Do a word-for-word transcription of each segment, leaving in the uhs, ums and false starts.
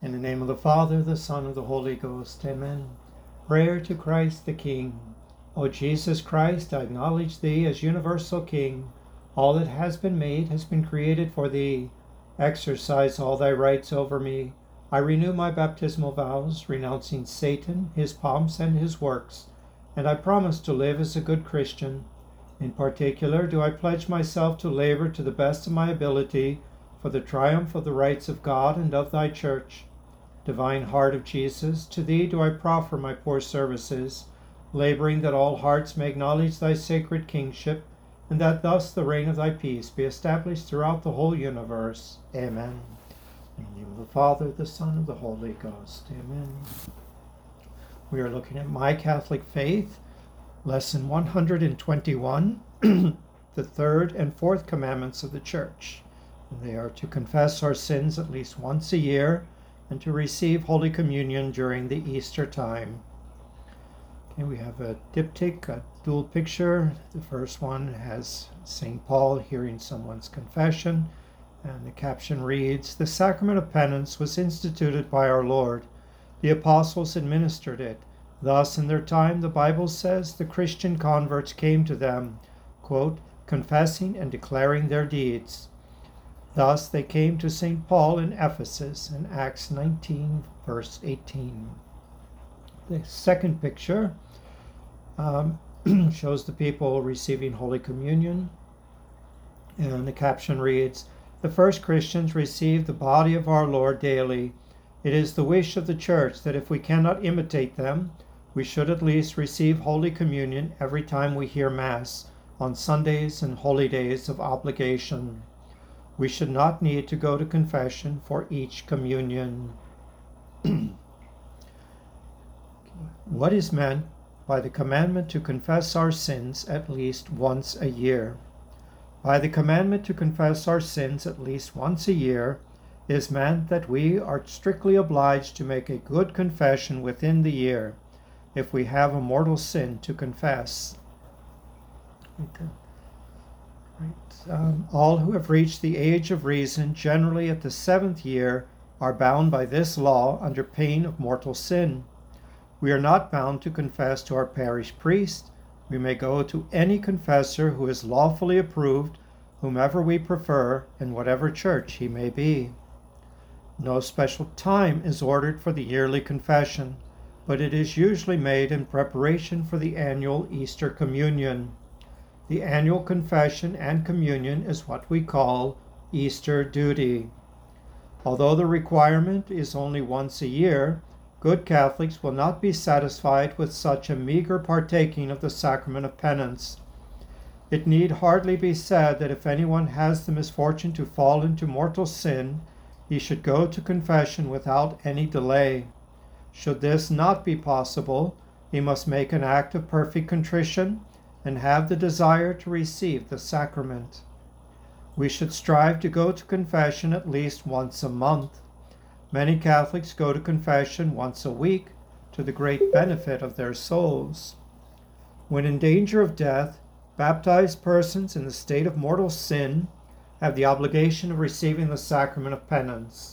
In the name of the Father, the Son, and the Holy Ghost. Amen. Prayer to Christ the King. O Jesus Christ, I acknowledge Thee as universal King. All that has been made has been created for Thee. Exercise all Thy rights over me. I renew my baptismal vows, renouncing Satan, his pomps, and his works, and I promise to live as a good Christian. In particular, do I pledge myself to labor to the best of my ability for the triumph of the rights of God and of Thy Church. Divine Heart of Jesus, to Thee do I proffer my poor services, laboring that all hearts may acknowledge Thy sacred kingship, and that thus the reign of Thy peace be established throughout the whole universe. Amen. In the name of the Father, the Son, and the Holy Ghost. Amen. We are looking at My Catholic Faith, Lesson one hundred twenty-one, the third and fourth commandments of the Church. And they are to confess our sins at least once a year, and to receive Holy Communion during the Easter time. Okay, we have a diptych, a dual picture. The first one has Saint Paul hearing someone's confession, and the caption reads, "The sacrament of penance was instituted by our Lord. The apostles administered it. Thus, in their time, the Bible says, the Christian converts came to them, quote, confessing and declaring their deeds. Thus they came to Saint Paul in Ephesus in Acts nineteen, verse eighteen. The second picture um, shows the people receiving Holy Communion, and the caption reads, "The first Christians received the body of our Lord daily. It is the wish of the Church that if we cannot imitate them, we should at least receive Holy Communion every time we hear Mass on Sundays and holy days of obligation. We should not need to go to confession for each communion." What is meant by the commandment to confess our sins at least once a year? By the commandment to confess our sins at least once a year is meant that we are strictly obliged to make a good confession within the year, if we have a mortal sin to confess. Right. Um, all who have reached the age of reason, generally at the seventh year, are bound by this law under pain of mortal sin. We are not bound to confess to our parish priest. We may go to any confessor who is lawfully approved, whomever we prefer, in whatever church he may be. No special time is ordered for the yearly confession, but it is usually made in preparation for the annual Easter Communion. The annual confession and communion is what we call Easter duty. Although the requirement is only once a year, good Catholics will not be satisfied with such a meager partaking of the sacrament of penance. It need hardly be said that if anyone has the misfortune to fall into mortal sin, he should go to confession without any delay. Should this not be possible, he must make an act of perfect contrition and have the desire to receive the sacrament. We should strive to go to confession at least once a month. Many Catholics go to confession once a week, to the great benefit of their souls. When in danger of death, baptized persons in the state of mortal sin have the obligation of receiving the sacrament of penance.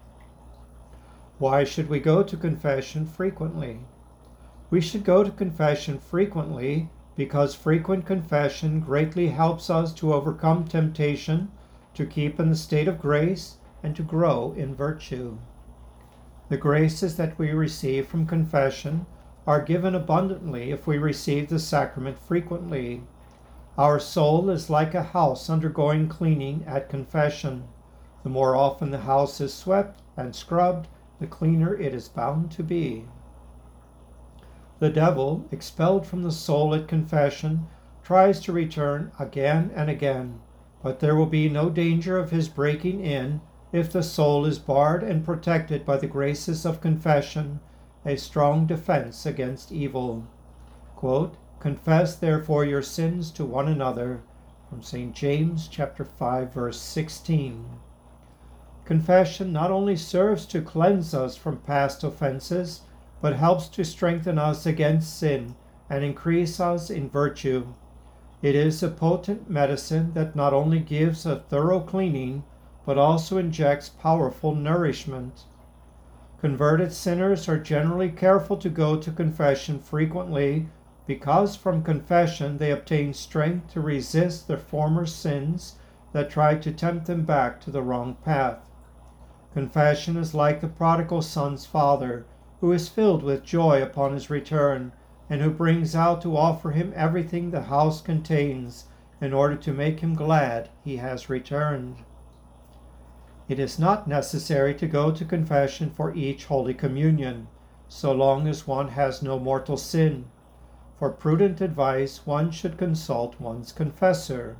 Why should we go to confession frequently? We should go to confession frequently because frequent confession greatly helps us to overcome temptation, to keep in the state of grace, and to grow in virtue. The graces that we receive from confession are given abundantly if we receive the sacrament frequently. Our soul is like a house undergoing cleaning at confession. The more often the house is swept and scrubbed, the cleaner it is bound to be. The devil, expelled from the soul at confession, tries to return again and again, but there will be no danger of his breaking in if the soul is barred and protected by the graces of confession, a strong defense against evil. Quote, "Confess therefore your sins to one another," from Saint James chapter five, verse sixteen. Confession not only serves to cleanse us from past offenses, but helps to strengthen us against sin and increase us in virtue. It is a potent medicine that not only gives a thorough cleaning, but also injects powerful nourishment. Converted sinners are generally careful to go to confession frequently because from confession they obtain strength to resist their former sins that try to tempt them back to the wrong path. Confession is like the prodigal son's father, who is filled with joy upon his return, and who brings out to offer him everything the house contains in order to make him glad he has returned. It is not necessary to go to confession for each Holy Communion, so long as one has no mortal sin. For prudent advice, one should consult one's confessor.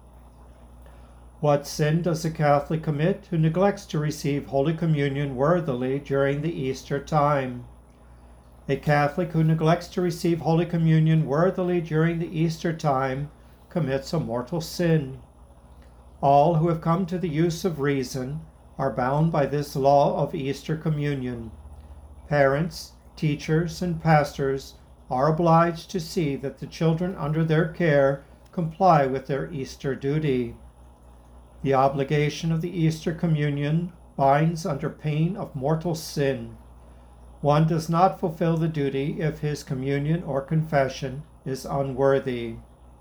What sin does a Catholic commit who neglects to receive Holy Communion worthily during the Easter time? A Catholic who neglects to receive Holy Communion worthily during the Easter time commits a mortal sin. All who have come to the use of reason are bound by this law of Easter communion. Parents, teachers, and pastors are obliged to see that the children under their care comply with their Easter duty. The obligation of the Easter communion binds under pain of mortal sin. One does not fulfill the duty if his communion or confession is unworthy.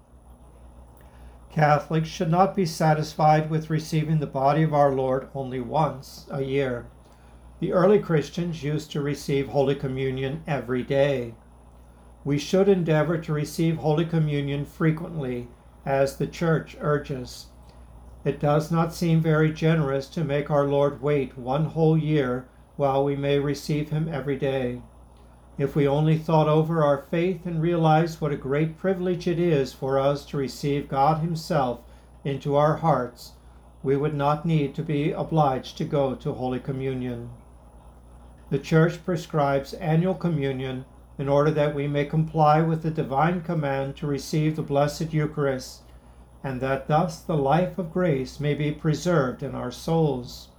Catholics should not be satisfied with receiving the body of our Lord only once a year. The early Christians used to receive Holy Communion every day. We should endeavor to receive Holy Communion frequently, as the Church urges. It does not seem very generous to make our Lord wait one whole year while we may receive him every day. If we only thought over our faith and realized what a great privilege it is for us to receive God himself into our hearts, we would not need to be obliged to go to Holy Communion. The Church prescribes annual communion in order that we may comply with the divine command to receive the Blessed Eucharist, and that thus the life of grace may be preserved in our souls.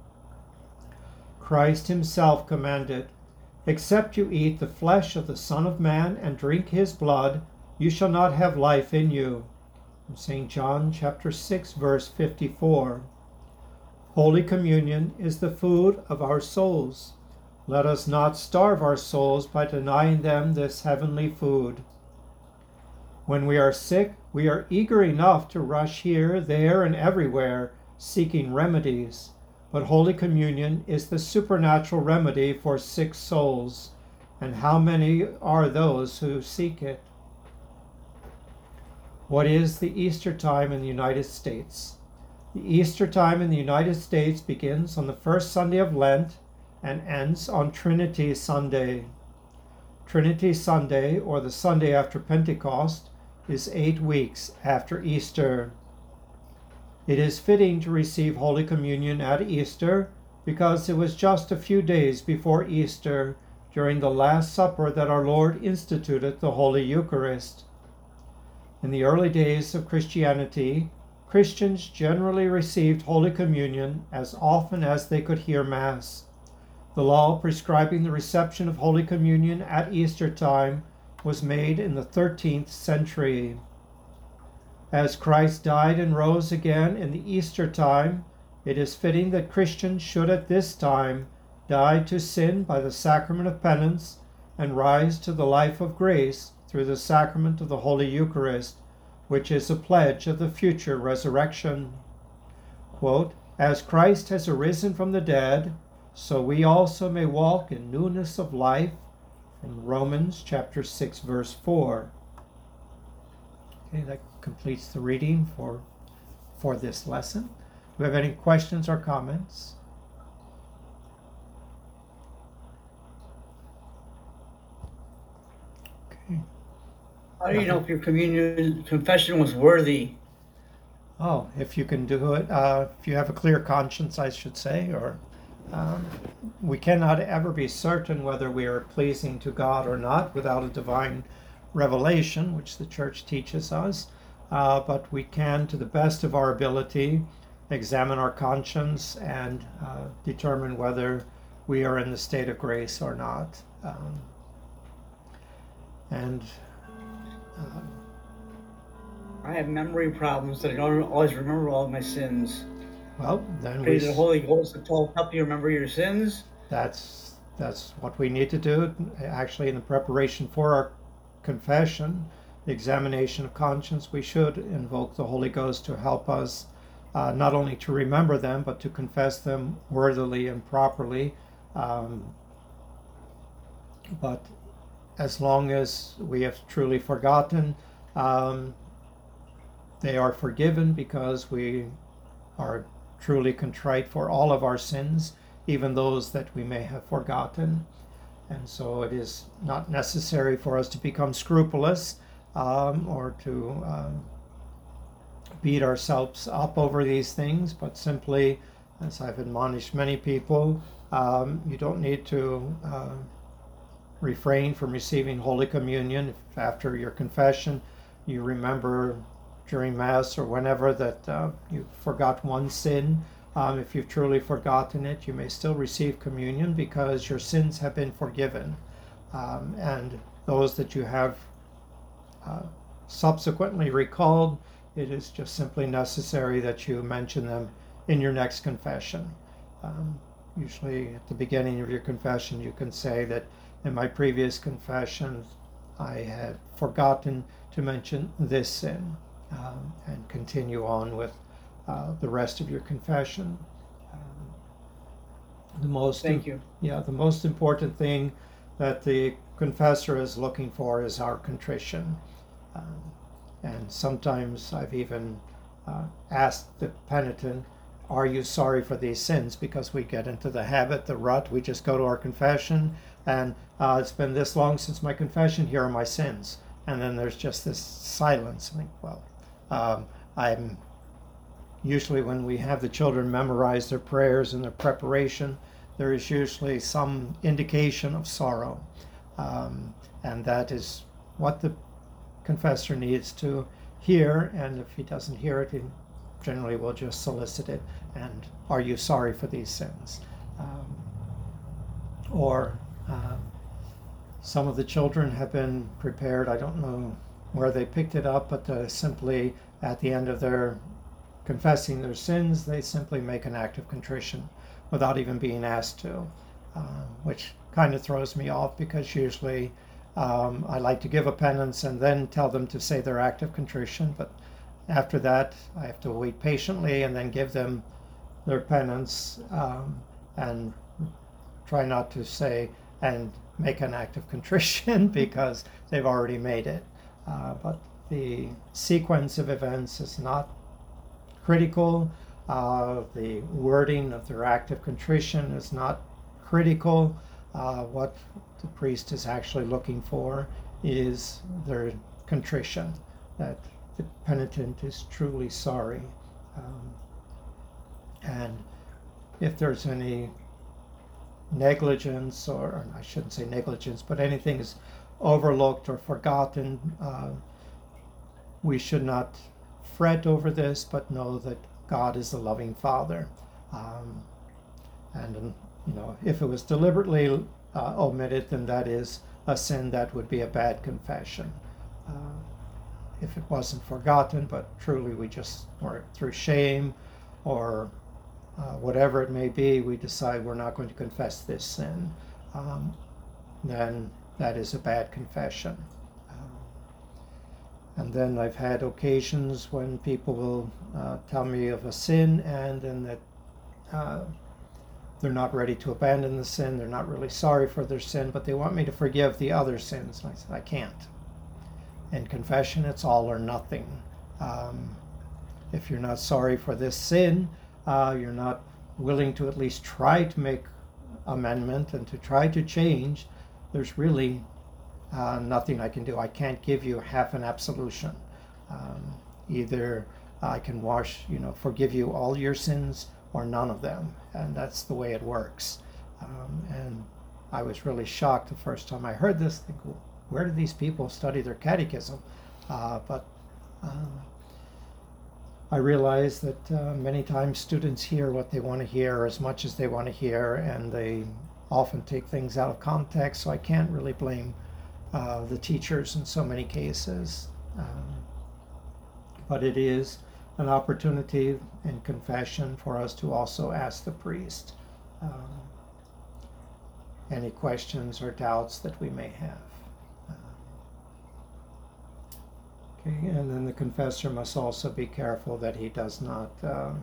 Christ himself commanded, "Except you eat the flesh of the Son of Man and drink his blood, you shall not have life in you." From Saint John chapter six, verse fifty-four. Holy Communion is the food of our souls. Let us not starve our souls by denying them this heavenly food. When we are sick, we are eager enough to rush here, there, and everywhere, seeking remedies. But Holy Communion is the supernatural remedy for sick souls, and how many are those who seek it? What is the Easter time in the United States? The Easter time in the United States begins on the first Sunday of Lent and ends on Trinity Sunday. Trinity Sunday, or the Sunday after Pentecost, is eight weeks after Easter. It is fitting to receive Holy Communion at Easter because it was just a few days before Easter, during the Last Supper, that our Lord instituted the Holy Eucharist. In the early days of Christianity, Christians generally received Holy Communion as often as they could hear Mass. The law prescribing the reception of Holy Communion at Easter time was made in the thirteenth century. As Christ died and rose again in the Easter time, it is fitting that Christians should at this time die to sin by the sacrament of penance and rise to the life of grace through the sacrament of the Holy Eucharist, which is a pledge of the future resurrection. Quote, "As Christ has arisen from the dead, so we also may walk in newness of life," from Romans chapter six, verse four. Okay, that completes the reading for, for this lesson. Do we have any questions or comments? Okay. How do you know if your communion confession was worthy? Oh, if you can do it, uh, if you have a clear conscience, I should say, or um, we cannot ever be certain whether we are pleasing to God or not without a divine revelation, which the Church teaches us. Uh, but we can, to the best of our ability, examine our conscience and uh, determine whether we are in the state of grace or not. Um, and um, I have memory problems that I don't always remember all of my sins. Well, then Pray we... to the Holy Ghost to help you remember your sins. That's that's what we need to do. Actually, in the preparation for our confession, the examination of conscience, we should invoke the Holy Ghost to help us uh, not only to remember them, but to confess them worthily and properly. Um, but as long as we have truly forgotten, um, they are forgiven because we are truly contrite for all of our sins, even those that we may have forgotten. And so it is not necessary for us to become scrupulous um, or to um, beat ourselves up over these things, but simply, as I've admonished many people, um, you don't need to uh, refrain from receiving Holy Communion if after your confession you remember during Mass or whenever that uh, you forgot one sin. Um, if you've truly forgotten it, you may still receive communion because your sins have been forgiven. Um, and those that you have uh, subsequently recalled, it is just simply necessary that you mention them in your next confession. Um, usually at the beginning of your confession, you can say that in my previous confession, I had forgotten to mention this sin, um, and continue on with uh, the rest of your confession. Um, the most Thank you. Yeah, the most important thing that the confessor is looking for is our contrition. Um, and sometimes I've even uh, asked the penitent, are you sorry for these sins? Because we get into the habit, the rut, we just go to our confession and uh, it's been this long since my confession, here are my sins. And then there's just this silence. I think, well, um, I'm usually when we have the children memorize their prayers and their preparation, there is usually some indication of sorrow. Um, and that is what the confessor needs to hear. And if he doesn't hear it, he generally will just solicit it. And are you sorry for these sins? Um, or uh, some of the children have been prepared, I don't know where they picked it up, but uh, simply at the end of their confessing their sins, they simply make an act of contrition without even being asked to, uh, which kind of throws me off because usually um, I like to give a penance and then tell them to say their act of contrition, but after that I have to wait patiently and then give them their penance um, and try not to say and make an act of contrition because they've already made it. Uh, but the sequence of events is not critical. Uh, the wording of their act of contrition is not critical. Uh, what the priest is actually looking for is their contrition, that the penitent is truly sorry. Um, and if there's any negligence, or, or I shouldn't say negligence, but anything is overlooked or forgotten, uh, we should not fret over this, but know that God is a loving Father. Um, and, you know, if it was deliberately uh, omitted, then that is a sin that would be a bad confession. Uh, if it wasn't forgotten, but truly we just, or through shame or uh, whatever it may be, we decide we're not going to confess this sin, um, then that is a bad confession. And then I've had occasions when people will uh, tell me of a sin, and then that uh, they're not ready to abandon the sin, they're not really sorry for their sin, but they want me to forgive the other sins. And I said, I can't. In confession, it's all or nothing. Um, if you're not sorry for this sin, uh, you're not willing to at least try to make amendment and to try to change, there's really Uh, nothing I can do. I can't give you half an absolution. Um, either I can wash, you know, forgive you all your sins or none of them. And that's the way it works. Um, and I was really shocked the first time I heard this. Think, where do these people study their catechism? Uh, but uh, I realize that uh, many times students hear what they want to hear as much as they want to hear, and they often take things out of context, so I can't really blame Uh, the teachers in so many cases. Um, but it is an opportunity in confession for us to also ask the priest. Um, any questions or doubts that we may have. Okay, and then the confessor must also be careful that he does not um,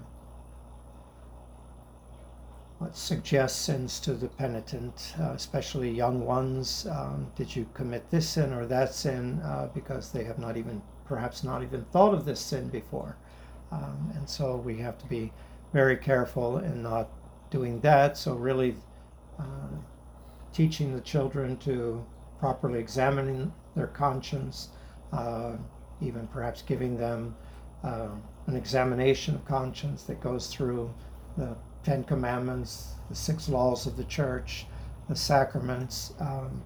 suggest sins to the penitent, uh, especially young ones. Um, did you commit this sin or that sin? Uh, because they have not even, perhaps not even thought of this sin before. Um, and so we have to be very careful in not doing that. So really uh, teaching the children to properly examine their conscience, uh, even perhaps giving them uh, an examination of conscience that goes through the Ten Commandments, the six laws of the church, the sacraments, um,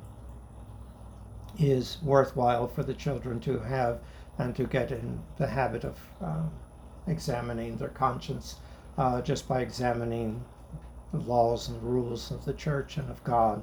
is worthwhile for the children to have and to get in the habit of uh, examining their conscience uh, just by examining the laws and rules of the church and of God.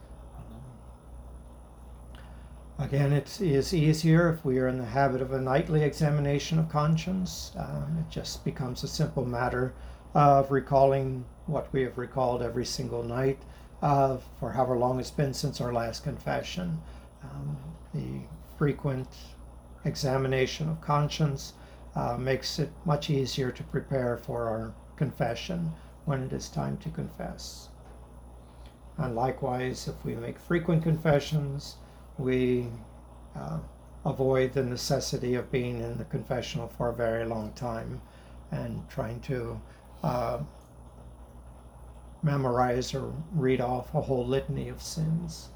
Again, it is easier if we are in the habit of a nightly examination of conscience. Um, it just becomes a simple matter of recalling what we have recalled every single night uh, for however long it's been since our last confession. Um, the frequent examination of conscience uh, makes it much easier to prepare for our confession when it is time to confess. And likewise, if we make frequent confessions, we uh, avoid the necessity of being in the confessional for a very long time and trying to uh, memorize or read off a whole litany of sins.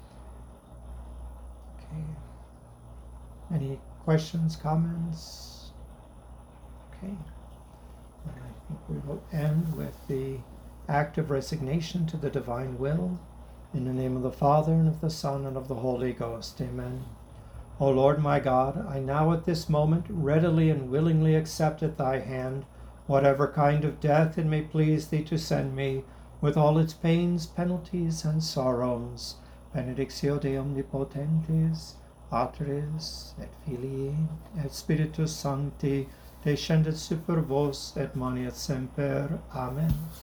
Okay. Any questions, comments? Okay. And I think we will end with the act of resignation to the divine will. In the name of the Father, and of the Son, and of the Holy Ghost. Amen. O Lord my God, I now at this moment readily and willingly accept at thy hand whatever kind of death it may please thee to send me, with all its pains, penalties, and sorrows. Benedictio de omnipotentes, Patris, et Filii, et Spiritus Sancti, descendet super vos, et manet semper. Amen.